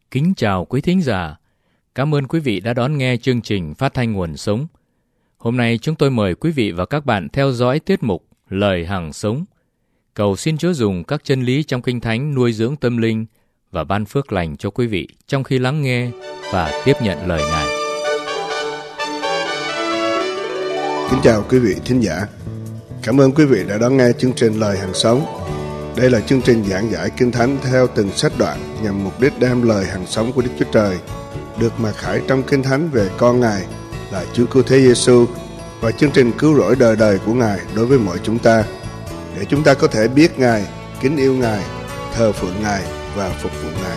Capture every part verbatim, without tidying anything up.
Kính chào quý thính giả. Cảm ơn quý vị đã đón nghe chương trình Phát thanh Nguồn Sống. Hôm nay chúng tôi mời quý vị và các bạn theo dõi tiết mục Lời Hằng Sống. Cầu xin Chúa dùng các chân lý trong Kinh Thánh nuôi dưỡng tâm linh và ban phước lành cho quý vị trong khi lắng nghe và tiếp nhận lời Ngài. Kính chào quý vị thính giả. Cảm ơn quý vị đã đón nghe chương trình Lời Hằng Sống. Đây là chương trình giảng giải Kinh Thánh theo từng sách đoạn nhằm mục đích đem lời hằng sống của Đức Chúa Trời được mặc khải trong Kinh Thánh về con Ngài là Chúa Cứu Thế Giêsu và chương trình cứu rỗi đời đời của Ngài đối với mọi chúng ta, để chúng ta có thể biết Ngài, kính yêu Ngài, thờ phượng Ngài và phục vụ Ngài.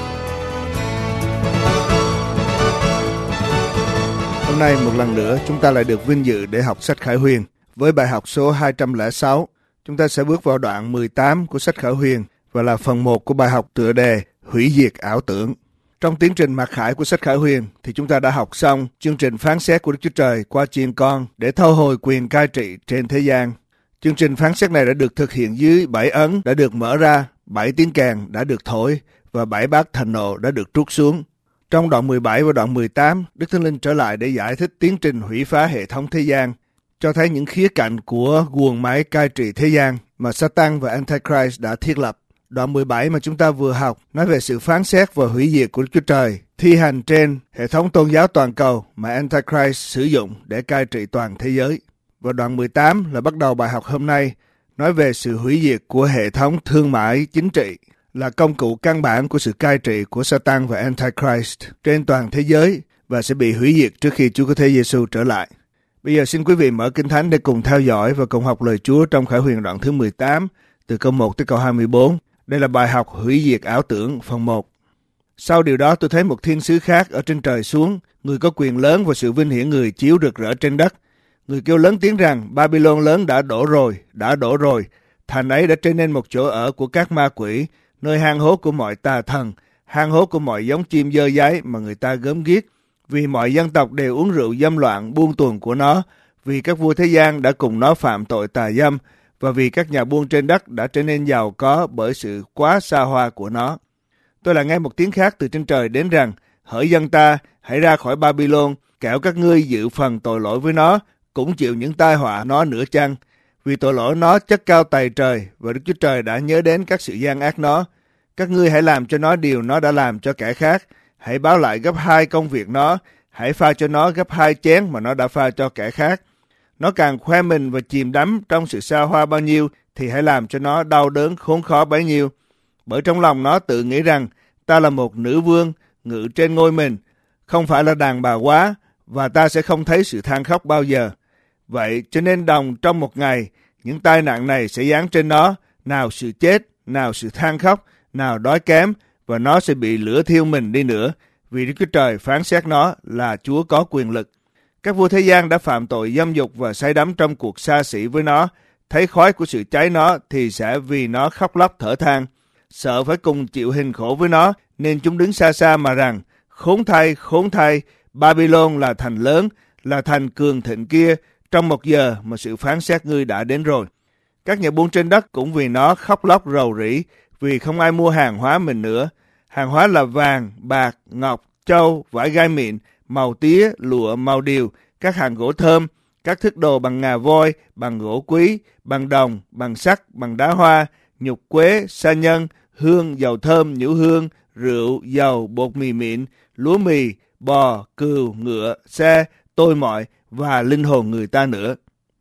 Hôm nay một lần nữa chúng ta lại được vinh dự để học sách Khải Huyền. Với bài học số hai trăm lẻ sáu, chúng ta sẽ bước vào đoạn mười tám của sách Khải Huyền và là phần một của bài học tựa đề Hủy diệt ảo tưởng. Trong tiến trình mặc khải của sách Khải Huyền thì chúng ta đã học xong chương trình phán xét của Đức Chúa Trời qua chiên con để thu hồi quyền cai trị trên thế gian. Chương trình phán xét này đã được thực hiện dưới bảy ấn đã được mở ra, bảy tiếng kèn đã được thổi và bảy bát thành nộ đã được trút xuống. Trong đoạn mười bảy và đoạn mười tám, Đức Thánh Linh trở lại để giải thích tiến trình hủy phá hệ thống thế gian, cho thấy những khía cạnh của guồng máy cai trị thế gian mà Satan và Antichrist đã thiết lập. Đoạn mười bảy mà chúng ta vừa học nói về sự phán xét và hủy diệt của Đức Chúa Trời thi hành trên hệ thống tôn giáo toàn cầu mà Antichrist sử dụng để cai trị toàn thế giới. Và đoạn mười tám là bắt đầu bài học hôm nay, nói về sự hủy diệt của hệ thống thương mại chính trị, là công cụ căn bản của sự cai trị của Satan và Antichrist trên toàn thế giới và sẽ bị hủy diệt trước khi Chúa Cứu Thế Giêsu trở lại. Bây giờ xin quý vị mở Kinh Thánh để cùng theo dõi và cùng học lời Chúa trong Khải Huyền đoạn thứ mười tám, từ câu một tới câu hai mươi bốn. Đây là bài học hủy diệt ảo tưởng phần một. Sau điều đó tôi thấy một thiên sứ khác ở trên trời xuống, người có quyền lớn và sự vinh hiển người chiếu rực rỡ trên đất. Người kêu lớn tiếng rằng Babylon lớn đã đổ rồi, đã đổ rồi. Thành ấy đã trở nên một chỗ ở của các ma quỷ, nơi hang hố của mọi tà thần, hang hố của mọi giống chim dơ dáy mà người ta gớm ghiếc. Vì mọi dân tộc đều uống rượu dâm loạn buông tuồng của nó, vì các vua thế gian đã cùng nó phạm tội tà dâm, và vì các nhà buôn trên đất đã trở nên giàu có bởi sự quá xa hoa của nó. Tôi lại nghe một tiếng khác từ trên trời đến rằng, hỡi dân ta, hãy ra khỏi Babylon, kẻo các ngươi dự phần tội lỗi với nó, cũng chịu những tai họa nó nữa chăng? Vì tội lỗi nó chất cao tày trời, và Đức Chúa Trời đã nhớ đến các sự gian ác nó. Các ngươi hãy làm cho nó điều nó đã làm cho kẻ khác, hãy báo lại gấp hai công việc nó, hãy pha cho nó gấp hai chén mà nó đã pha cho kẻ khác. Nó càng khoe mình và chìm đắm trong sự xa hoa bao nhiêu, thì hãy làm cho nó đau đớn khốn khó bấy nhiêu. Bởi trong lòng nó tự nghĩ rằng, ta là một nữ vương, ngự trên ngôi mình, không phải là đàn bà quá, và ta sẽ không thấy sự than khóc bao giờ. Vậy cho nên đồng trong một ngày, những tai nạn này sẽ giáng trên nó, nào sự chết, nào sự than khóc, nào đói kém, và nó sẽ bị lửa thiêu mình đi nữa, vì Đức Chúa Trời phán xét nó là Chúa có quyền lực. Các vua thế gian đã phạm tội dâm dục và say đắm trong cuộc xa xỉ với nó, thấy khói của sự cháy nó thì sẽ vì nó khóc lóc thở than, sợ phải cùng chịu hình khổ với nó, nên chúng đứng xa xa mà rằng, khốn thay, khốn thay, Babylon là thành lớn, là thành cường thịnh kia, trong một giờ mà sự phán xét ngươi đã đến rồi. Các nhà buôn trên đất cũng vì nó khóc lóc rầu rĩ, vì không ai mua hàng hóa mình nữa. Hàng hóa là vàng, bạc, ngọc, châu, vải gai mịn, màu tía, lụa, màu điều, các hàng gỗ thơm, các thức đồ bằng ngà voi, bằng gỗ quý, bằng đồng, bằng sắt, bằng đá hoa, nhục quế, sa nhân, hương, dầu thơm, nhũ hương, rượu, dầu, bột mì mịn, lúa mì, bò, cừu, ngựa, xe, tôi mọi và linh hồn người ta nữa.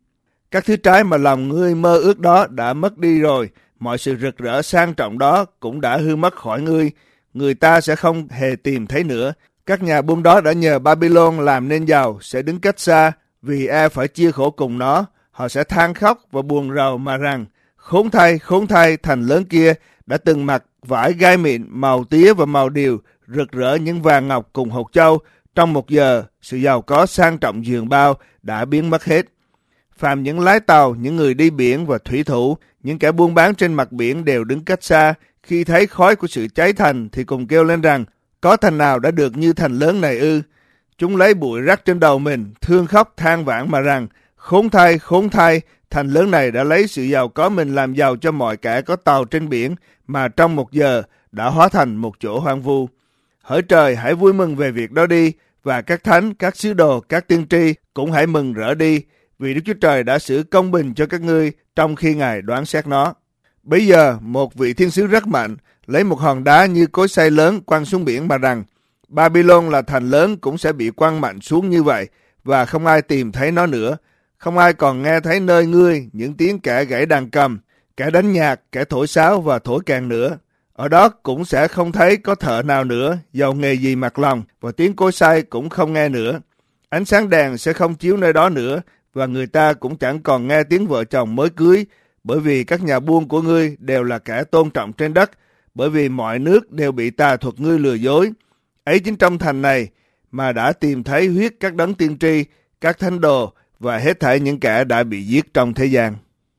Các thứ trái mà lòng ngươi mơ ước đó đã mất đi rồi, mọi sự rực rỡ sang trọng đó cũng đã hư mất khỏi ngươi, người ta sẽ không hề tìm thấy nữa. Các nhà buôn đó đã nhờ Babylon làm nên giàu sẽ đứng cách xa, vì e phải chia khổ cùng nó. Họ sẽ than khóc và buồn rầu mà rằng, khốn thay, khốn thay, thành lớn kia đã từng mặc vải gai mịn, màu tía và màu điều, rực rỡ những vàng ngọc cùng hột châu. Trong một giờ, sự giàu có sang trọng giường bao đã biến mất hết. Phàm những lái tàu, những người đi biển và thủy thủ, những kẻ buôn bán trên mặt biển đều đứng cách xa. Khi thấy khói của sự cháy thành thì cùng kêu lên rằng, có thành nào đã được như thành lớn này ư? Chúng lấy bụi rắc trên đầu mình, thương khóc than vãn mà rằng, khốn thay, khốn thay, thành lớn này đã lấy sự giàu có mình làm giàu cho mọi kẻ có tàu trên biển, mà trong một giờ đã hóa thành một chỗ hoang vu. Hỡi trời, hãy vui mừng về việc đó đi, và các thánh, các sứ đồ, các tiên tri cũng hãy mừng rỡ đi, vì Đức Chúa Trời đã xử công bình cho các ngươi trong khi Ngài đoán xét nó. Bây giờ, một vị thiên sứ rất mạnh lấy một hòn đá như cối xay lớn quăng xuống biển mà rằng, Babylon là thành lớn cũng sẽ bị quăng mạnh xuống như vậy, và không ai tìm thấy nó nữa. Không ai còn nghe thấy nơi ngươi những tiếng kẻ gãy đàn cầm, kẻ đánh nhạc, kẻ thổi sáo và thổi kèn nữa. Ở đó cũng sẽ không thấy có thợ nào nữa, giàu nghề gì mặc lòng, và tiếng cối xay cũng không nghe nữa. Ánh sáng đèn sẽ không chiếu nơi đó nữa, và người ta cũng chẳng còn nghe tiếng vợ chồng mới cưới, bởi vì các nhà buôn của ngươi đều là kẻ tôn trọng trên đất, bởi vì mọi nước đều bị tà thuật ngươi lừa dối. Ấy chính trong thành này mà đã tìm thấy huyết các đấng tiên tri, các thánh đồ và hết thảy những kẻ đã bị giết trong thế gian.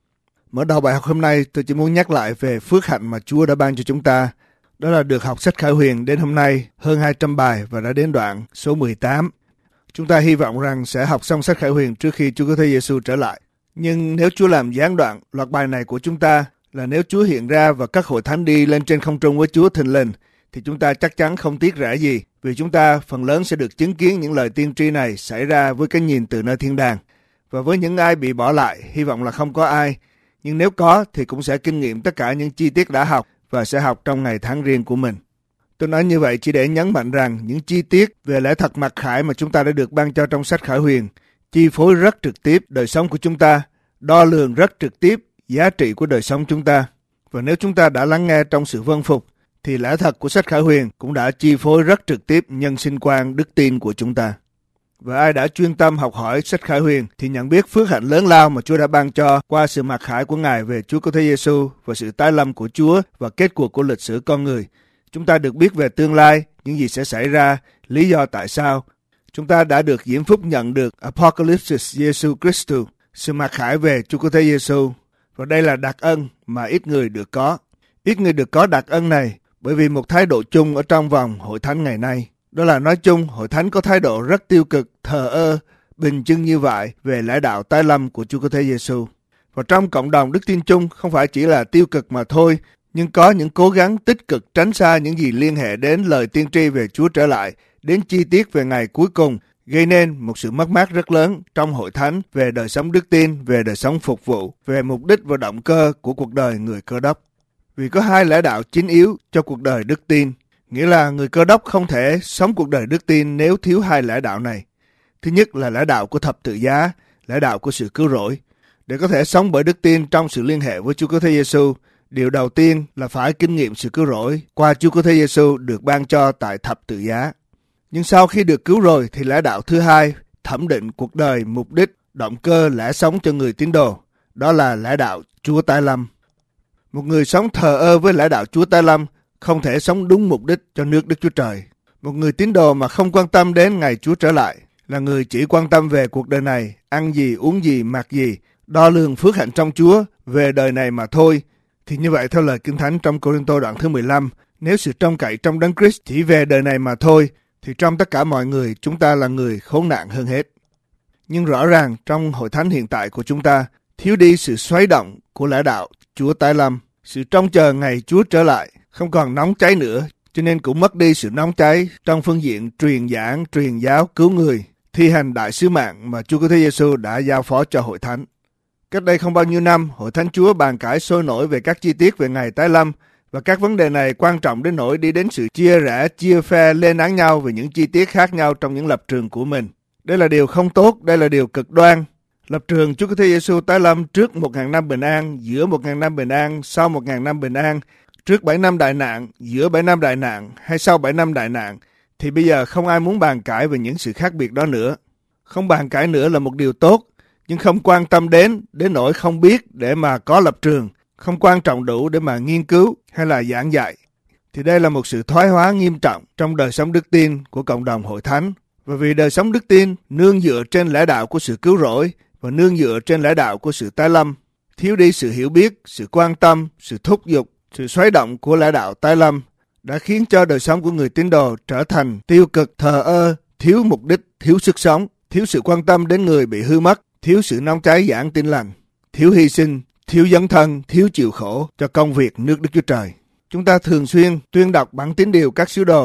Mở đầu bài học hôm nay, tôi chỉ muốn nhắc lại về phước hạnh mà Chúa đã ban cho chúng ta. Đó là được học sách Khải Huyền đến hôm nay hơn hai trăm bài và đã đến đoạn số mười tám. Chúng ta hy vọng rằng sẽ học xong sách Khải Huyền trước khi Chúa Cứu Thế Giêsu trở lại. Nhưng nếu Chúa làm gián đoạn loạt bài này của chúng ta, là nếu Chúa hiện ra và các hội thánh đi lên trên không trung với Chúa thình lình, thì chúng ta chắc chắn không tiếc rẻ gì, vì chúng ta phần lớn sẽ được chứng kiến những lời tiên tri này xảy ra với cái nhìn từ nơi thiên đàng. Và với những ai bị bỏ lại, hy vọng là không có ai, nhưng nếu có thì cũng sẽ kinh nghiệm tất cả những chi tiết đã học và sẽ học trong ngày tháng riêng của mình. Tôi nói như vậy chỉ để nhấn mạnh rằng những chi tiết về lẽ thật mặc khải mà chúng ta đã được ban cho trong sách Khải Huyền chi phối rất trực tiếp đời sống của chúng ta, đo lường rất trực tiếp giá trị của đời sống chúng ta. Và nếu chúng ta đã lắng nghe trong sự vâng phục, thì lẽ thật của sách Khải Huyền cũng đã chi phối rất trực tiếp nhân sinh quan đức tin của chúng ta. Và ai đã chuyên tâm học hỏi sách Khải Huyền thì nhận biết phước hạnh lớn lao mà Chúa đã ban cho qua sự mặc khải của Ngài về Chúa Cứu Thế Giêsu và sự tái lâm của Chúa và kết cuộc của lịch sử con người. Chúng ta được biết về tương lai, những gì sẽ xảy ra, lý do tại sao. Chúng ta đã được diễm phúc nhận được Apocalypse Giêsu Christus, sự mặc khải về Chúa Cứu Thế Giêsu. Và đây là đặc ân mà ít người được có. Ít người được có đặc ân này bởi vì một thái độ chung ở trong vòng hội thánh ngày nay. Đó là nói chung, hội thánh có thái độ rất tiêu cực, thờ ơ, bình chưng như vậy về lẽ đạo tái lâm của Chúa Cứu Thế Giêsu. Và trong cộng đồng đức tin chung không phải chỉ là tiêu cực mà thôi, nhưng có những cố gắng tích cực tránh xa những gì liên hệ đến lời tiên tri về Chúa trở lại, đến chi tiết về ngày cuối cùng, gây nên một sự mất mát rất lớn trong hội thánh về đời sống đức tin, về đời sống phục vụ, về mục đích và động cơ của cuộc đời người Cơ Đốc. Vì có hai lẽ đạo chính yếu cho cuộc đời đức tin, nghĩa là người Cơ Đốc không thể sống cuộc đời đức tin nếu thiếu hai lẽ đạo này. Thứ nhất là lẽ đạo của thập tự giá, lẽ đạo của sự cứu rỗi. Để có thể sống bởi đức tin trong sự liên hệ với Chúa Cứu Thế Giêsu, điều đầu tiên là phải kinh nghiệm sự cứu rỗi qua Chúa Cứu Thế Giêsu được ban cho tại thập tự giá. Nhưng sau khi được cứu rồi thì lẽ đạo thứ hai thẩm định cuộc đời, mục đích, động cơ, lẽ sống cho người tín đồ. Đó là lẽ đạo Chúa tái lâm. Một người sống thờ ơ với lẽ đạo Chúa tái lâm không thể sống đúng mục đích cho nước Đức Chúa Trời. Một người tín đồ mà không quan tâm đến ngày Chúa trở lại là người chỉ quan tâm về cuộc đời này, ăn gì, uống gì, mặc gì, đo lường phước hạnh trong Chúa về đời này mà thôi. Thì như vậy theo lời Kinh Thánh trong Cô-rinh-tô đoạn thứ mười lăm, nếu sự trông cậy trong Đấng Christ chỉ về đời này mà thôi, thì trong tất cả mọi người chúng ta là người khốn nạn hơn hết. Nhưng rõ ràng trong hội thánh hiện tại của chúng ta thiếu đi sự xoáy động của lẽ đạo Chúa tái lâm. Sự trông chờ ngày Chúa trở lại không còn nóng cháy nữa, cho nên cũng mất đi sự nóng cháy trong phương diện truyền giảng, truyền giáo, cứu người, thi hành đại sứ mạng mà Chúa Cứu Thế Giêsu đã giao phó cho hội thánh. Cách đây không bao nhiêu năm, hội thánh Chúa bàn cãi sôi nổi về các chi tiết về ngày tái lâm, và các vấn đề này quan trọng đến nỗi đi đến sự chia rẽ, chia phe, lên án nhau về những chi tiết khác nhau trong những lập trường của mình. Đây là điều không tốt, đây là điều cực đoan. Lập trường Chúa Cứu Thế Giêsu tái lâm trước một ngàn năm bình an, giữa một ngàn năm bình an, sau một ngàn năm bình an, trước bảy năm đại nạn, giữa bảy năm đại nạn hay sau bảy năm đại nạn, thì bây giờ không ai muốn bàn cãi về những sự khác biệt đó nữa. Không bàn cãi nữa là một điều tốt, nhưng không quan tâm đến, đến nỗi không biết để mà có lập trường, không quan trọng đủ để mà nghiên cứu hay là giảng dạy. Thì đây là một sự thoái hóa nghiêm trọng trong đời sống đức tin của cộng đồng hội thánh. Và vì đời sống đức tin nương dựa trên lẽ đạo của sự cứu rỗi và nương dựa trên lẽ đạo của sự tái lâm, thiếu đi sự hiểu biết, sự quan tâm, sự thúc giục, sự xoáy động của lẽ đạo tái lâm đã khiến cho đời sống của người tín đồ trở thành tiêu cực, thờ ơ, thiếu mục đích, thiếu sức sống, thiếu sự quan tâm đến người bị hư mất, thiếu sự nóng cháy giảng tin lành, thiếu hy sinh, thiếu dấn thân, thiếu chịu khổ cho công việc nước Đức Chúa Trời. Chúng ta thường xuyên tuyên đọc bản tín điều các sứ đồ,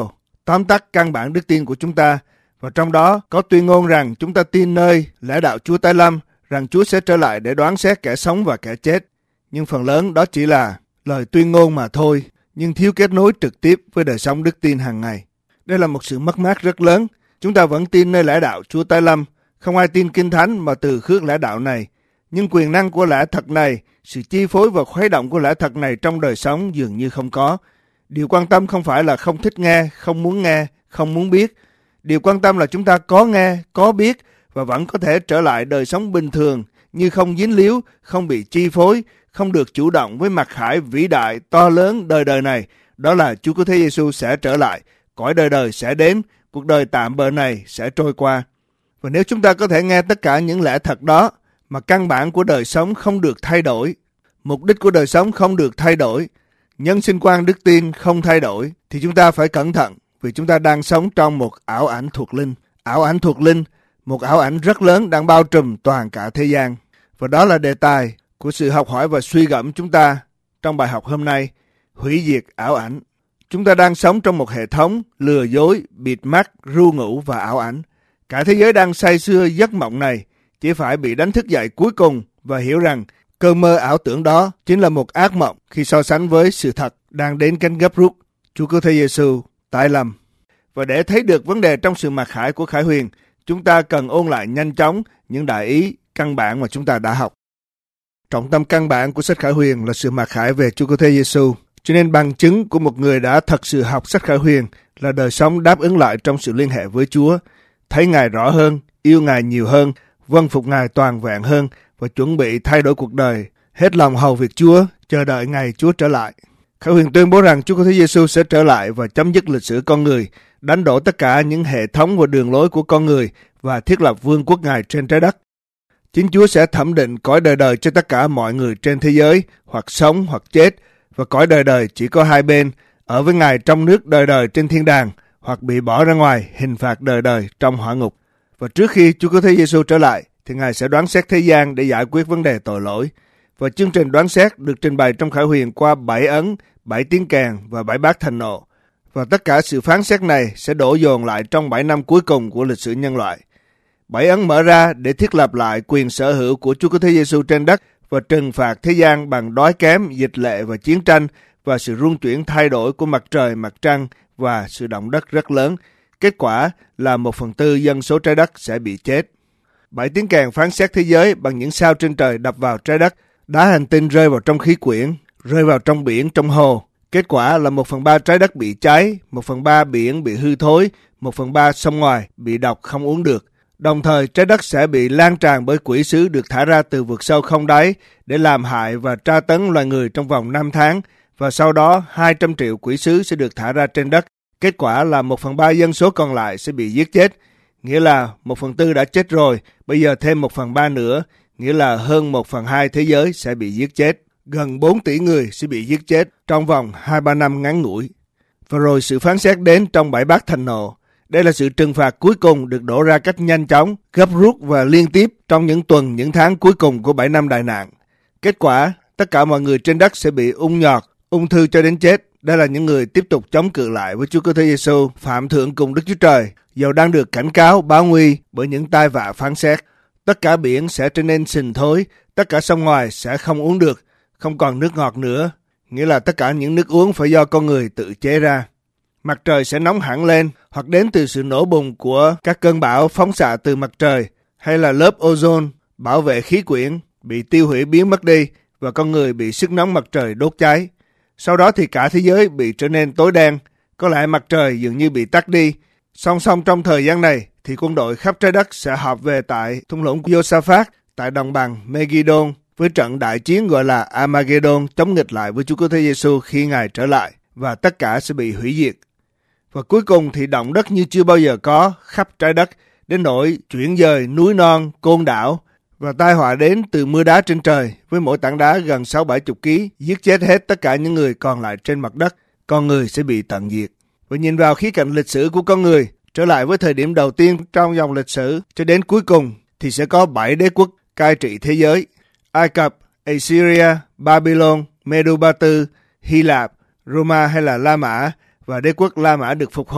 tóm tắt căn bản đức tin của chúng ta. Và trong đó có tuyên ngôn rằng chúng ta tin nơi lẽ đạo Chúa tái lâm, rằng Chúa sẽ trở lại để đoán xét kẻ sống và kẻ chết. Nhưng phần lớn đó chỉ là lời tuyên ngôn mà thôi, nhưng thiếu kết nối trực tiếp với đời sống đức tin hàng ngày. Đây là một sự mất mát rất lớn. Chúng ta vẫn tin nơi lẽ đạo Chúa tái lâm, không ai tin Kinh Thánh mà từ khước lẽ đạo này. Nhưng quyền năng của lẽ thật này, sự chi phối và khuấy động của lẽ thật này trong đời sống dường như không có. Điều quan tâm không phải là không thích nghe, không muốn nghe, không muốn biết. Điều quan tâm là chúng ta có nghe, có biết và vẫn có thể trở lại đời sống bình thường, như không dính líu, không bị chi phối, không được chủ động với mặc khải vĩ đại, to lớn đời đời này. Đó là Chúa Cứu Thế Giêsu sẽ trở lại, cõi đời đời sẽ đến, cuộc đời tạm bợ này sẽ trôi qua. Và nếu chúng ta có thể nghe tất cả những lẽ thật đó, mà căn bản của đời sống không được thay đổi, mục đích của đời sống không được thay đổi, nhân sinh quan đức tin không thay đổi, thì chúng ta phải cẩn thận, vì chúng ta đang sống trong một ảo ảnh thuộc linh. Ảo ảnh thuộc linh, một ảo ảnh rất lớn đang bao trùm toàn cả thế gian. Và đó là đề tài của sự học hỏi và suy gẫm chúng ta trong bài học hôm nay, hủy diệt ảo ảnh. Chúng ta đang sống trong một hệ thống lừa dối, bịt mắt, ru ngủ và ảo ảnh. Cả thế giới đang say sưa giấc mộng này, chỉ phải bị đánh thức dậy cuối cùng và hiểu rằng cơn mơ ảo tưởng đó chính là một ác mộng khi so sánh với sự thật đang đến cánh gấp rút. Chúa Cứu Thế Giêsu tái lâm. Và để thấy được vấn đề trong sự mặc khải của Khải Huyền, chúng ta cần ôn lại nhanh chóng những đại ý căn bản mà chúng ta đã học. Trọng tâm căn bản của sách Khải Huyền là sự mặc khải về Chúa Cứu Thế Giêsu. Cho nên bằng chứng của một người đã thật sự học sách Khải Huyền là đời sống đáp ứng lại trong sự liên hệ với Chúa, thấy Ngài rõ hơn, yêu Ngài nhiều hơn, vâng phục Ngài toàn vẹn hơn và chuẩn bị thay đổi cuộc đời, hết lòng hầu việc Chúa, chờ đợi ngày Chúa trở lại. Khải Huyền tuyên bố rằng Chúa Cứu Thế Giêsu sẽ trở lại và chấm dứt lịch sử con người, đánh đổ tất cả những hệ thống và đường lối của con người và thiết lập vương quốc Ngài trên trái đất. Chính Chúa sẽ thẩm định cõi đời đời cho tất cả mọi người trên thế giới, hoặc sống hoặc chết, và cõi đời đời chỉ có hai bên, ở với Ngài trong nước đời đời trên thiên đàng, hoặc bị bỏ ra ngoài hình phạt đời đời trong hỏa ngục. Và trước khi Chúa Cứu Thế Giêsu trở lại, thì Ngài sẽ đoán xét thế gian để giải quyết vấn đề tội lỗi. Và chương trình đoán xét được trình bày trong Khải Huyền qua bảy ấn, bảy tiếng kèn và bảy bát thành nộ. Và tất cả sự phán xét này sẽ đổ dồn lại trong bảy năm cuối cùng của lịch sử nhân loại. Bảy ấn mở ra để thiết lập lại quyền sở hữu của Chúa Cứu Thế Giêsu trên đất và trừng phạt thế gian bằng đói kém, dịch lệ và chiến tranh và sự rung chuyển thay đổi của mặt trời, mặt trăng và sự động đất rất lớn. Kết quả là một phần tư dân số trái đất sẽ bị chết. Bảy tiếng kèn phán xét thế giới bằng những sao trên trời đập vào trái đất, đá hành tinh rơi vào trong khí quyển, rơi vào trong biển, trong hồ. Kết quả là một phần ba trái đất bị cháy, một phần ba biển bị hư thối, một phần ba sông ngoài bị độc không uống được. Đồng thời trái đất sẽ bị lan tràn bởi quỷ sứ được thả ra từ vực sâu không đáy để làm hại và tra tấn loài người trong vòng năm tháng, và sau đó hai trăm triệu quỷ sứ sẽ được thả ra trên đất. Kết quả là một phần ba dân số còn lại sẽ bị giết chết, nghĩa là một phần tư đã chết rồi, bây giờ thêm một phần ba nữa, nghĩa là hơn một phần hai thế giới sẽ bị giết chết. Gần bốn tỷ người sẽ bị giết chết trong vòng hai ba năm ngắn ngủi. Và rồi sự phán xét đến trong bảy bát thành nộ. Đây là sự trừng phạt cuối cùng được đổ ra cách nhanh chóng, gấp rút và liên tiếp trong những tuần, những tháng cuối cùng của bảy năm đại nạn. Kết quả, tất cả mọi người trên đất sẽ bị ung nhọt, ung thư cho đến chết. Đây là những người tiếp tục chống cự lại với Chúa Cứu Thế Giêsu, phạm thượng cùng Đức Chúa Trời, dầu đang được cảnh cáo, báo nguy bởi những tai vạ phán xét. Tất cả biển sẽ trở nên sình thối, tất cả sông ngoài sẽ không uống được, không còn nước ngọt nữa, nghĩa là tất cả những nước uống phải do con người tự chế ra. Mặt trời sẽ nóng hẳn lên, hoặc đến từ sự nổ bùng của các cơn bão phóng xạ từ mặt trời, hay là lớp ozone bảo vệ khí quyển bị tiêu hủy biến mất đi và con người bị sức nóng mặt trời đốt cháy. Sau đó thì cả thế giới bị trở nên tối đen, có lẽ mặt trời dường như bị tắt đi. Song song trong thời gian này thì quân đội khắp trái đất sẽ họp về tại thung lũng Josaphat tại đồng bằng Megiddo với trận đại chiến gọi là Armageddon chống nghịch lại với Chúa Cứu Thế Giêsu khi Ngài trở lại, và tất cả sẽ bị hủy diệt. Và cuối cùng thì động đất như chưa bao giờ có khắp trái đất, đến nỗi chuyển dời núi non, côn đảo, và tai họa đến từ mưa đá trên trời với mỗi tảng đá gần sáu bảy chục ký, giết chết hết tất cả những người còn lại trên mặt đất. Con người sẽ bị tận diệt. Và nhìn vào khía cạnh lịch sử của con người, trở lại với thời điểm đầu tiên trong dòng lịch sử cho đến cuối cùng, thì sẽ có bảy đế quốc cai trị thế giới: Ai Cập, Assyria, Babylon, Medo-Ba-tư, Hy Lạp, Roma hay là La Mã, và đế quốc La Mã được phục hồi,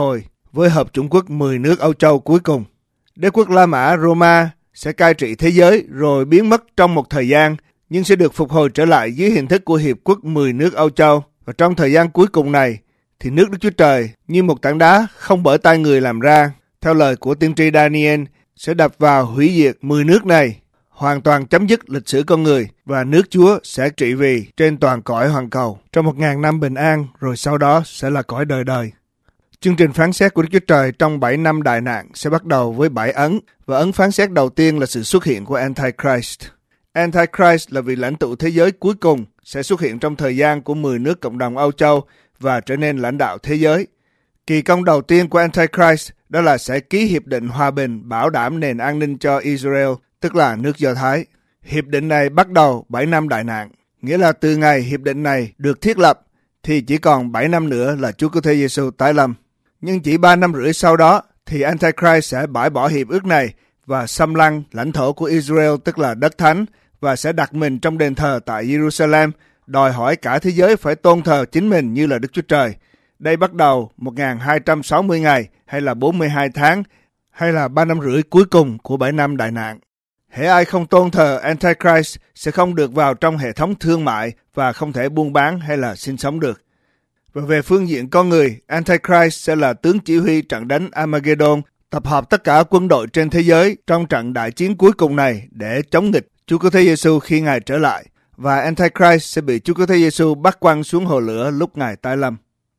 với Hợp chủng quốc mười nước Âu Châu cuối cùng. Đế quốc La Mã Roma sẽ cai trị thế giới rồi biến mất trong một thời gian, nhưng sẽ được phục hồi trở lại dưới hình thức của Hiệp quốc mười nước Âu Châu. Và trong thời gian cuối cùng này, thì nước Đức Chúa Trời như một tảng đá không bởi tay người làm ra, theo lời của tiên tri Daniel, sẽ đập vào hủy diệt mười nước này, hoàn toàn chấm dứt lịch sử con người, và nước Chúa sẽ trị vì trên toàn cõi hoàn cầu trong một ngàn năm bình an, rồi sau đó sẽ là cõi đời đời. Chương trình phán xét của Đức Chúa Trời trong bảy năm đại nạn sẽ bắt đầu với bảy ấn, và ấn phán xét đầu tiên là sự xuất hiện của Antichrist. Antichrist là vị lãnh tụ thế giới cuối cùng sẽ xuất hiện trong thời gian của mười nước cộng đồng Âu Châu và trở nên lãnh đạo thế giới. Kỳ công đầu tiên của Antichrist đó là sẽ ký hiệp định hòa bình bảo đảm nền an ninh cho Israel, tức là nước Do Thái. Hiệp định này bắt đầu bảy năm đại nạn, nghĩa là từ ngày hiệp định này được thiết lập thì chỉ còn bảy năm nữa là Chúa Cứu Thế Giêsu tái lâm. Nhưng chỉ ba năm rưỡi sau đó thì Antichrist sẽ bãi bỏ hiệp ước này và xâm lăng lãnh thổ của Israel, tức là đất thánh, và sẽ đặt mình trong đền thờ tại Jerusalem, đòi hỏi cả thế giới phải tôn thờ chính mình như là Đức Chúa Trời. Đây bắt đầu một nghìn hai trăm sáu mươi ngày, hay là bốn mươi hai tháng, hay là ba năm rưỡi cuối cùng của bảy năm đại nạn. Hễ ai không tôn thờ Antichrist sẽ không được vào trong hệ thống thương mại và không thể buôn bán hay là sinh sống được. Và về phương diện con người, Antichrist sẽ là tướng chỉ huy trận đánh Armageddon, tập hợp tất cả quân đội trên thế giới trong trận đại chiến cuối cùng này để chống nghịch Chúa Cứu Thế Giêsu khi Ngài trở lại. Và Antichrist sẽ bị Chúa Cứu Thế Giêsu bắt quăng xuống hồ lửa lúc Ngài tái lâm.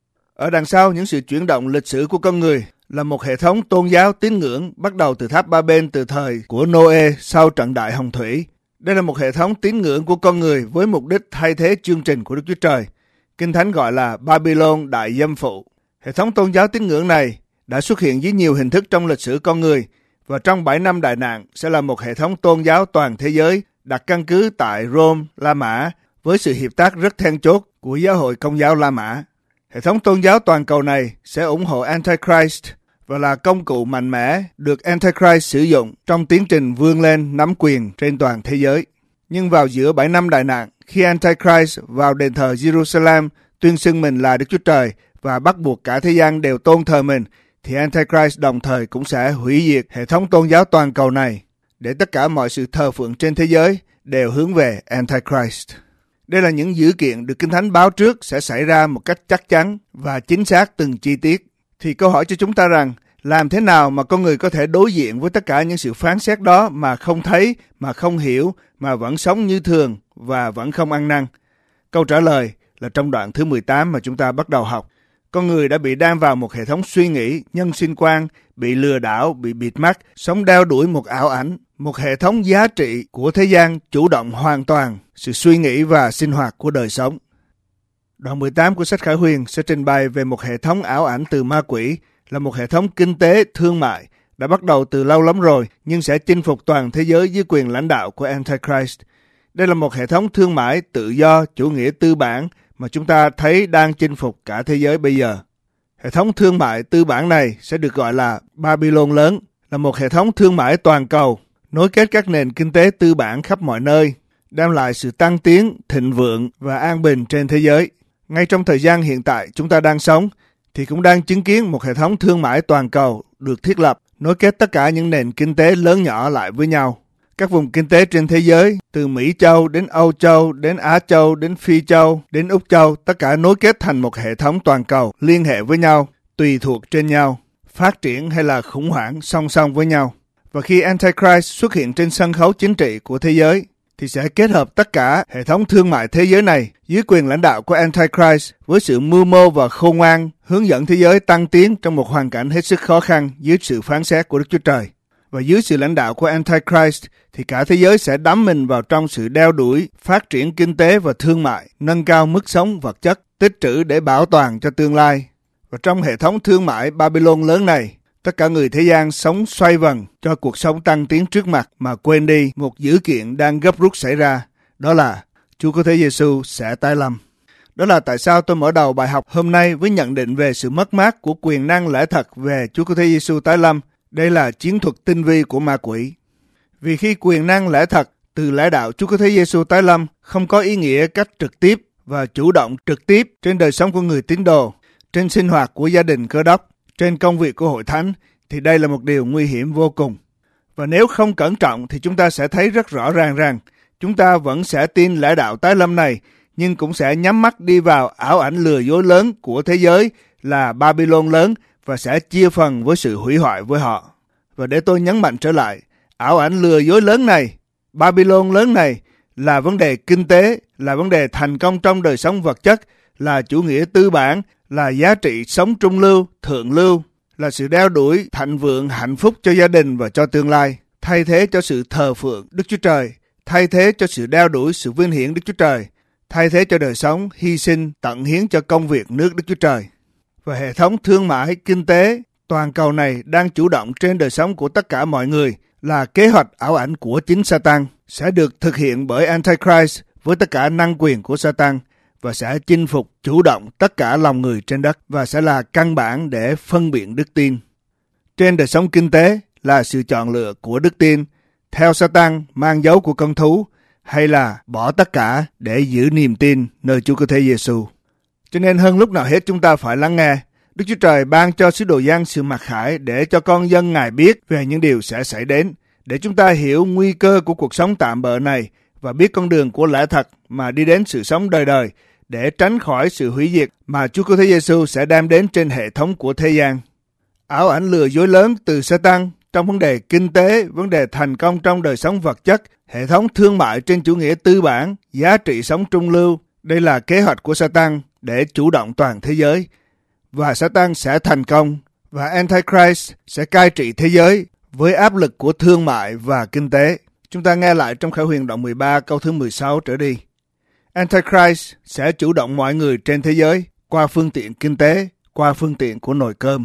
Ở đằng sau những sự chuyển động lịch sử của con người là một hệ thống tôn giáo tín ngưỡng bắt đầu từ tháp Ba Bên từ thời của Noe sau trận đại hồng thủy. Đây là một hệ thống tín ngưỡng của con người với mục đích thay thế chương trình của Đức Chúa Trời. Kinh Thánh gọi là Babylon đại dâm phụ. Hệ thống tôn giáo tín ngưỡng này đã xuất hiện dưới nhiều hình thức trong lịch sử con người, và trong bảy năm đại nạn sẽ là một hệ thống tôn giáo toàn thế giới đặt căn cứ tại Rome, La Mã, với sự hiệp tác rất then chốt của giáo hội Công giáo La Mã. Hệ thống tôn giáo toàn cầu này sẽ ủng hộ Antichrist và là công cụ mạnh mẽ được Antichrist sử dụng trong tiến trình vươn lên nắm quyền trên toàn thế giới. Nhưng vào giữa bảy năm đại nạn, khi Antichrist vào đền thờ Jerusalem tuyên xưng mình là Đức Chúa Trời và bắt buộc cả thế gian đều tôn thờ mình, thì Antichrist đồng thời cũng sẽ hủy diệt hệ thống tôn giáo toàn cầu này, để tất cả mọi sự thờ phượng trên thế giới đều hướng về Antichrist. Đây là những dữ kiện được Kinh Thánh báo trước sẽ xảy ra một cách chắc chắn và chính xác từng chi tiết. Thì câu hỏi cho chúng ta rằng, làm thế nào mà con người có thể đối diện với tất cả những sự phán xét đó mà không thấy, mà không hiểu, mà vẫn sống như thường và vẫn không ăn năn? Câu trả lời là trong đoạn thứ mười tám mà chúng ta bắt đầu học. Con người đã bị đan vào một hệ thống suy nghĩ, nhân sinh quan, bị lừa đảo, bị bịt mắt, sống đeo đuổi một ảo ảnh, một hệ thống giá trị của thế gian chủ động hoàn toàn sự suy nghĩ và sinh hoạt của đời sống. Đoạn mười tám của sách Khải Huyền sẽ trình bày về một hệ thống ảo ảnh từ ma quỷ, là một hệ thống kinh tế thương mại đã bắt đầu từ lâu lắm rồi, nhưng sẽ chinh phục toàn thế giới dưới quyền lãnh đạo của Antichrist. Đây là một hệ thống thương mại tự do, chủ nghĩa tư bản mà chúng ta thấy đang chinh phục cả thế giới bây giờ. Hệ thống thương mại tư bản này sẽ được gọi là Babylon lớn, là một hệ thống thương mại toàn cầu, nối kết các nền kinh tế tư bản khắp mọi nơi, đem lại sự tăng tiến, thịnh vượng và an bình trên thế giới. Ngay trong thời gian hiện tại chúng ta đang sống, thì cũng đang chứng kiến một hệ thống thương mại toàn cầu được thiết lập, nối kết tất cả những nền kinh tế lớn nhỏ lại với nhau. Các vùng kinh tế trên thế giới, từ Mỹ Châu đến Âu Châu, đến Á Châu, đến Phi Châu, đến Úc Châu, tất cả nối kết thành một hệ thống toàn cầu, liên hệ với nhau, tùy thuộc trên nhau, phát triển hay là khủng hoảng song song với nhau. Và khi Antichrist xuất hiện trên sân khấu chính trị của thế giới, thì sẽ kết hợp tất cả hệ thống thương mại thế giới này dưới quyền lãnh đạo của Antichrist với sự mưu mô và khôn ngoan, hướng dẫn thế giới tăng tiến trong một hoàn cảnh hết sức khó khăn dưới sự phán xét của Đức Chúa Trời. Và dưới sự lãnh đạo của Antichrist thì cả thế giới sẽ đắm mình vào trong sự đeo đuổi, phát triển kinh tế và thương mại, nâng cao mức sống vật chất, tích trữ để bảo toàn cho tương lai. Và trong hệ thống thương mại Babylon lớn này, tất cả người thế gian sống xoay vần cho cuộc sống tăng tiến trước mặt mà quên đi một dữ kiện đang gấp rút xảy ra, đó là Chúa Cứu Thế Giêsu sẽ tái lâm. Đó là tại sao tôi mở đầu bài học hôm nay với nhận định về sự mất mát của quyền năng lẽ thật về Chúa Cứu Thế Giêsu tái lâm. Đây là chiến thuật tinh vi của ma quỷ. Vì khi quyền năng lẽ thật từ lẽ đạo Chúa Cứu Thế Giêsu tái lâm không có ý nghĩa cách trực tiếp và chủ động trực tiếp trên đời sống của người tín đồ, trên sinh hoạt của gia đình Cơ Đốc, trên công việc của hội thánh, thì đây là một điều nguy hiểm vô cùng. Và nếu không cẩn trọng thì chúng ta sẽ thấy rất rõ ràng rằng chúng ta vẫn sẽ tin lẽ đạo tái lâm này, nhưng cũng sẽ nhắm mắt đi vào ảo ảnh lừa dối lớn của thế giới là Babylon lớn và sẽ chia phần với sự hủy hoại với họ. Và để tôi nhấn mạnh trở lại, ảo ảnh lừa dối lớn này, Babylon lớn này là vấn đề kinh tế, là vấn đề thành công trong đời sống vật chất, là chủ nghĩa tư bản, là giá trị sống trung lưu, thượng lưu, là sự đeo đuổi thịnh vượng hạnh phúc cho gia đình và cho tương lai, thay thế cho sự thờ phượng Đức Chúa Trời, thay thế cho sự đeo đuổi sự vinh hiển Đức Chúa Trời, thay thế cho đời sống hy sinh tận hiến cho công việc nước Đức Chúa Trời. Và hệ thống thương mại kinh tế toàn cầu này đang chủ động trên đời sống của tất cả mọi người, là kế hoạch ảo ảnh của chính Satan, sẽ được thực hiện bởi Antichrist với tất cả năng quyền của Satan và sẽ chinh phục chủ động tất cả lòng người trên đất và sẽ là căn bản để phân biệt đức tin. Trên đời sống kinh tế là sự chọn lựa của đức tin, theo Satan mang dấu của con thú, hay là bỏ tất cả để giữ niềm tin nơi Chúa Cứu Thế Giêsu. Cho nên hơn lúc nào hết chúng ta phải lắng nghe. Đức Chúa Trời ban cho sứ đồ Giăng sự mặc khải để cho con dân Ngài biết về những điều sẽ xảy đến, để chúng ta hiểu nguy cơ của cuộc sống tạm bợ này và biết con đường của lẽ thật mà đi đến sự sống đời đời, để tránh khỏi sự hủy diệt mà Chúa Cứu Thế Giêsu sẽ đem đến trên hệ thống của thế gian. Ảo ảnh lừa dối lớn từ Satan trong vấn đề kinh tế, vấn đề thành công trong đời sống vật chất, hệ thống thương mại trên chủ nghĩa tư bản, giá trị sống trung lưu. Đây là kế hoạch của Satan để chủ động toàn thế giới. Và Satan sẽ thành công và Antichrist sẽ cai trị thế giới với áp lực của thương mại và kinh tế. Chúng ta nghe lại trong Khải Huyền đoạn mười ba câu thứ mười sáu trở đi. Antichrist sẽ chủ động mọi người trên thế giới qua phương tiện kinh tế, qua phương tiện của nồi cơm.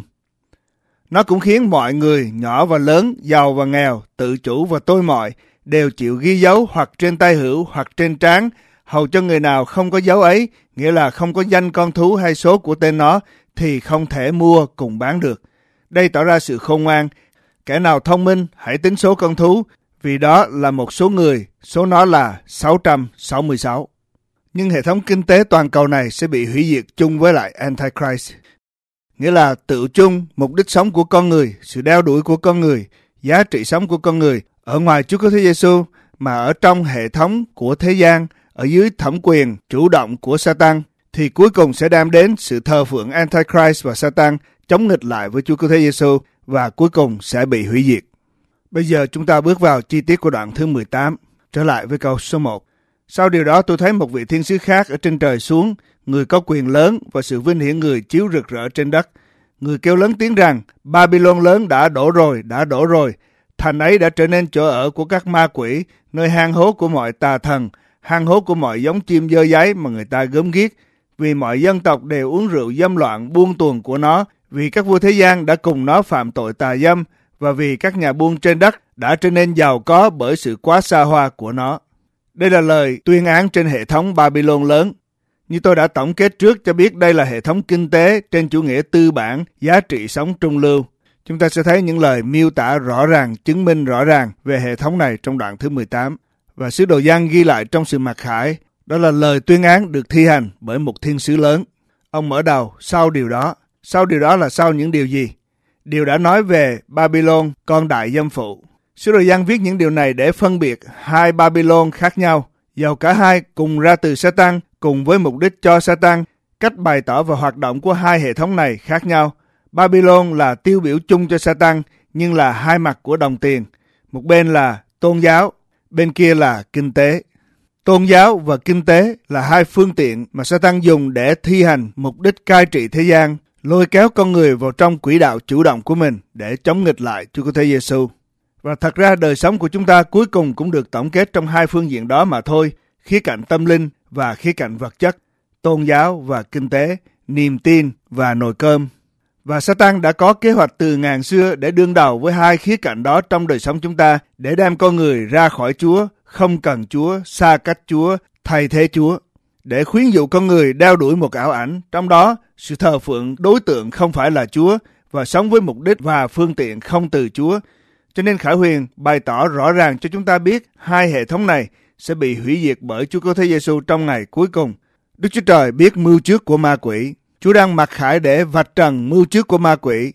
Nó cũng khiến mọi người, nhỏ và lớn, giàu và nghèo, tự chủ và tôi mọi, đều chịu ghi dấu hoặc trên tay hữu hoặc trên trán, hầu cho người nào không có dấu ấy, nghĩa là không có danh con thú hay số của tên nó, thì không thể mua cùng bán được. Đây tỏ ra sự khôn ngoan. Kẻ nào thông minh, hãy tính số con thú, vì đó là một số người, số nó là sáu trăm sáu mươi sáu. Nhưng hệ thống kinh tế toàn cầu này sẽ bị hủy diệt chung với lại Antichrist. Nghĩa là tự chung mục đích sống của con người, sự đeo đuổi của con người, giá trị sống của con người ở ngoài Chúa Cứu Thế Giêsu, mà ở trong hệ thống của thế gian, ở dưới thẩm quyền chủ động của Satan, thì cuối cùng sẽ đem đến sự thờ phượng Antichrist và Satan chống nghịch lại với Chúa Cứu Thế Giêsu và cuối cùng sẽ bị hủy diệt. Bây giờ chúng ta bước vào chi tiết của đoạn thứ mười tám, trở lại với câu số một. Sau điều đó tôi thấy một vị thiên sứ khác ở trên trời xuống, người có quyền lớn và sự vinh hiển người chiếu rực rỡ trên đất. Người kêu lớn tiếng rằng, Babylon lớn đã đổ rồi, đã đổ rồi. Thành ấy đã trở nên chỗ ở của các ma quỷ, nơi hang hố của mọi tà thần, hang hố của mọi giống chim dơ dáy mà người ta gớm ghiếc. Vì mọi dân tộc đều uống rượu dâm loạn buông tuồng của nó, vì các vua thế gian đã cùng nó phạm tội tà dâm, và vì các nhà buôn trên đất đã trở nên giàu có bởi sự quá xa hoa của nó. Đây là lời tuyên án trên hệ thống Babylon lớn. Như tôi đã tổng kết trước cho biết đây là hệ thống kinh tế trên chủ nghĩa tư bản, giá trị sống trung lưu. Chúng ta sẽ thấy những lời miêu tả rõ ràng, chứng minh rõ ràng về hệ thống này trong đoạn thứ mười tám. Và sứ đồ Giăng ghi lại trong sự mặc khải, đó là lời tuyên án được thi hành bởi một thiên sứ lớn. Ông mở đầu sau điều đó. Sau điều đó là sau những điều gì? Điều đã nói về Babylon, con đại dâm phụ. Sứ đồ Giăng viết những điều này để phân biệt hai Babylon khác nhau, dầu cả hai cùng ra từ Satan, cùng với mục đích cho Satan. Cách bày tỏ và hoạt động của hai hệ thống này khác nhau. Babylon là tiêu biểu chung cho Satan, nhưng là hai mặt của đồng tiền. Một bên là tôn giáo, bên kia là kinh tế. Tôn giáo và kinh tế là hai phương tiện mà Satan dùng để thi hành mục đích cai trị thế gian, lôi kéo con người vào trong quỹ đạo chủ động của mình để chống nghịch lại Chúa Cứu Thế Giêsu. Và thật ra đời sống của chúng ta cuối cùng cũng được tổng kết trong hai phương diện đó mà thôi, khía cạnh tâm linh và khía cạnh vật chất, tôn giáo và kinh tế, niềm tin và nồi cơm. Và Satan đã có kế hoạch từ ngàn xưa để đương đầu với hai khía cạnh đó trong đời sống chúng ta, để đem con người ra khỏi Chúa, không cần Chúa, xa cách Chúa, thay thế Chúa, để khuyến dụ con người đeo đuổi một ảo ảnh, trong đó sự thờ phượng đối tượng không phải là Chúa và sống với mục đích và phương tiện không từ Chúa. Cho nên Khải Huyền bày tỏ rõ ràng cho chúng ta biết hai hệ thống này sẽ bị hủy diệt bởi Chúa Cứu Thế Giêsu trong ngày cuối cùng. Đức Chúa Trời biết mưu trước của ma quỷ. Chúa đang mặc khải để vạch trần mưu trước của ma quỷ.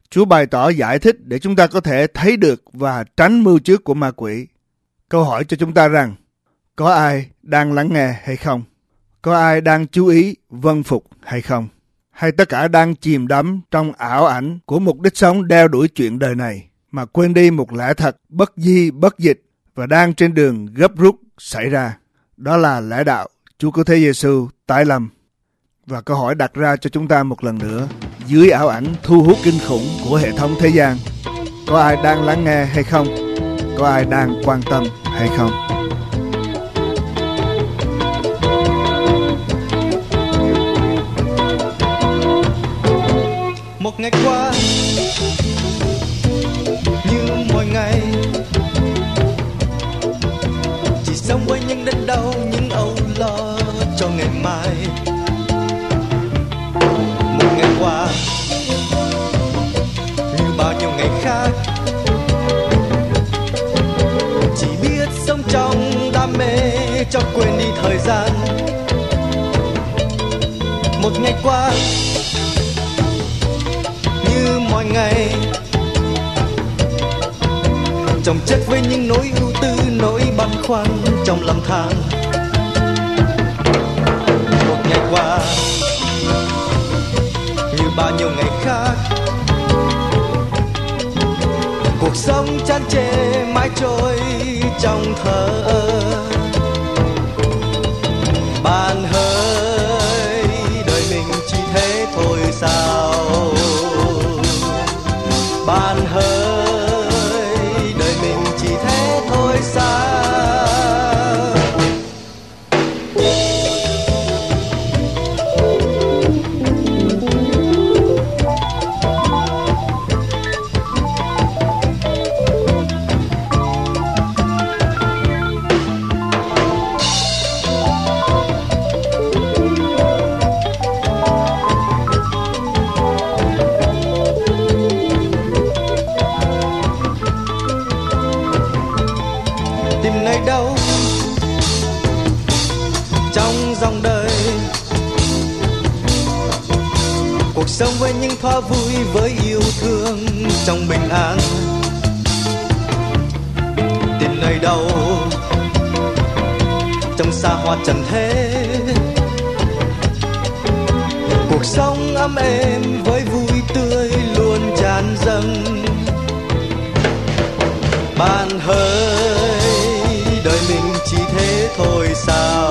Chúa bày tỏ giải thích để chúng ta có thể thấy được và tránh mưu trước của ma quỷ. Câu hỏi cho chúng ta rằng, có ai đang lắng nghe hay không? Có ai đang chú ý, vâng phục hay không? Hay tất cả đang chìm đắm trong ảo ảnh của mục đích sống đeo đuổi chuyện đời này, mà quên đi một lẽ thật bất di bất dịch và đang trên đường gấp rút xảy ra? Đó là lẽ đạo Chúa Cứu Thế Giêsu tái lâm. Và câu hỏi đặt ra cho chúng ta một lần nữa, dưới ảo ảnh thu hút kinh khủng của hệ thống thế gian, có ai đang lắng nghe hay không? Có ai đang quan tâm hay không? Một ngày qua như mọi ngày, chỉ sống với những đớn đau, những âu lo cho ngày mai. Một ngày qua như bao nhiêu ngày khác, chỉ biết sống trong đam mê cho quên đi thời gian. Một ngày qua như mọi ngày, chồng chất với những nỗi ưu tư, nỗi băn khoăn trong lầm than. Một ngày qua như bao nhiêu ngày khác, cuộc sống chán chê mãi trôi trong thờ ơ. Bạn hỡi, đời mình chỉ thế thôi sao? Bạn hỡi, đời mình chỉ thế thôi sao? Tìm nơi đâu trong dòng đời, cuộc sống với những thỏa vui, với yêu thương trong bình an. Tìm nơi đâu trong xa hoa trần thế, cuộc sống ấm êm với vui tươi luôn tràn dâng. Bạn hỡi, đời mình chỉ thế thôi sao?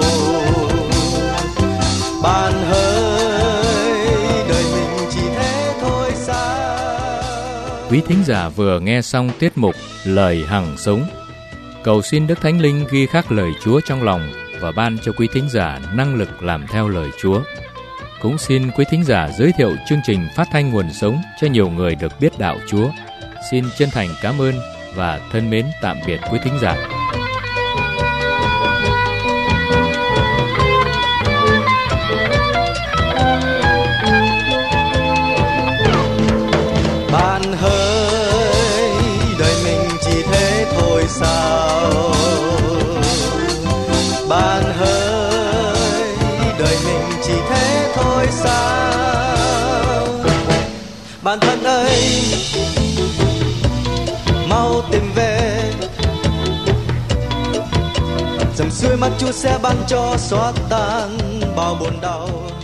Bạn hỡi, đời mình chỉ thế thôi sao? Quý thính giả vừa nghe xong tiết mục Lời Hằng Sống. Cầu xin Đức Thánh Linh ghi khắc lời Chúa trong lòng và ban cho quý thính giả năng lực làm theo lời Chúa. Cũng xin quý thính giả giới thiệu chương trình phát thanh Nguồn Sống cho nhiều người được biết đạo Chúa. Xin chân thành cảm ơn và thân mến tạm biệt quý thính giả. Bạn hỡi, đời mình chỉ thế thôi sao? Bạn hỡi, đời mình chỉ thế thôi sao? Bạn thân ơi, mau tìm về, dòng suối mắt Chúa sẽ ban cho xóa tan bao buồn đau.